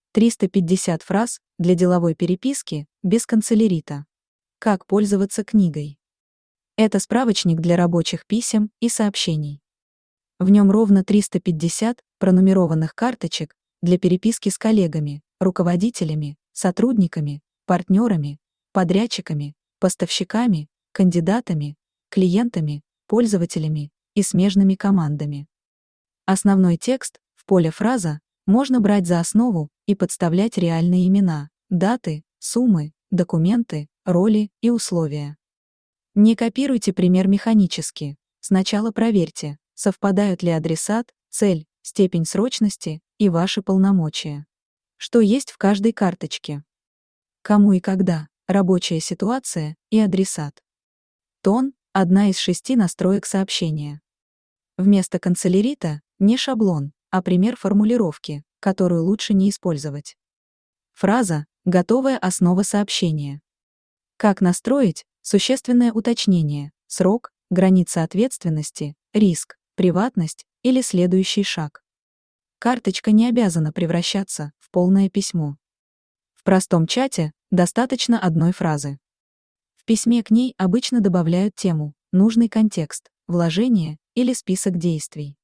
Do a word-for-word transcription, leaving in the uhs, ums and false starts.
триста пятьдесят фраз для деловой переписки без канцелярита. Как пользоваться книгой? Это справочник для рабочих писем и сообщений. В нем ровно триста пятьдесят пронумерованных карточек для переписки с коллегами, руководителями, сотрудниками, партнерами, подрядчиками, поставщиками, кандидатами, клиентами, пользователями и смежными командами. Основной текст в поле «Фраза» можно брать за основу и подставлять реальные имена, даты, суммы, документы, роли и условия. Не копируйте пример механически. Сначала проверьте, совпадают ли адресат, цель, степень срочности и ваши полномочия. Что есть в каждой карточке? Кому и когда, рабочая ситуация и адресат. Тон – одна из шести настроек сообщения. Вместо канцелярита не шаблон, а пример формулировки, которую лучше не использовать. Фраза – готовая основа сообщения. Как настроить? Существенное уточнение, срок, граница ответственности, риск, приватность или следующий шаг. Карточка не обязана превращаться в полное письмо. В простом чате достаточно одной фразы. В письме к ней обычно добавляют тему, нужный контекст, вложение или список действий.